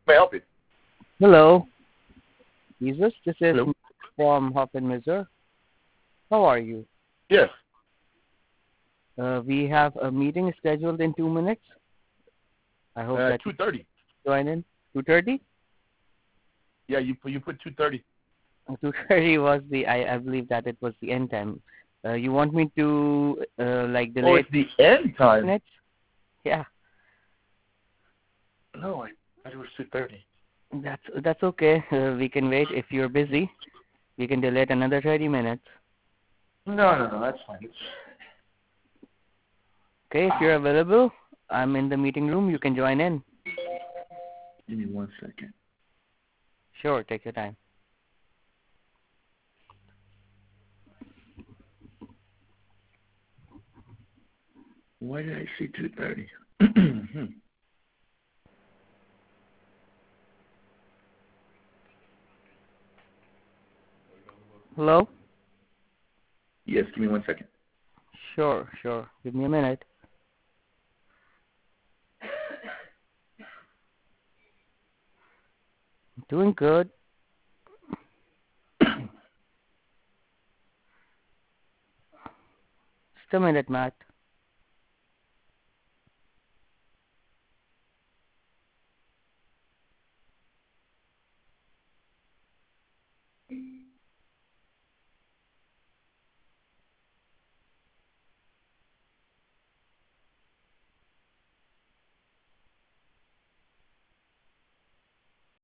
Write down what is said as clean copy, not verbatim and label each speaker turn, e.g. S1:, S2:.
S1: May I help you?
S2: Hello, Jesus. This is
S1: Hello?
S2: from Hoppen, Missouri. How are you?
S1: Yes.
S2: We have a meeting scheduled in 2 minutes. I hope that
S1: 2:30.
S2: you join in. 2:30?
S1: Yeah, you put 2:30.
S2: 2:30 was I believe that it was the end time. You want me to
S1: Oh,
S2: delay
S1: it's the end time.
S2: minutes? Yeah,
S1: No, I thought it was 2:30.
S2: that's okay. We can wait if you're busy. We can delay it another 30 minutes.
S1: No, that's fine.
S2: Okay, if you're available, I'm in the meeting room. You can join in.
S1: Give me 1 second.
S2: Sure, take your time.
S1: Why did I see 2:30?
S2: Hello?
S1: Yes, give me 1 second.
S2: Sure. Give me a minute. Doing good. Just a minute, Matt.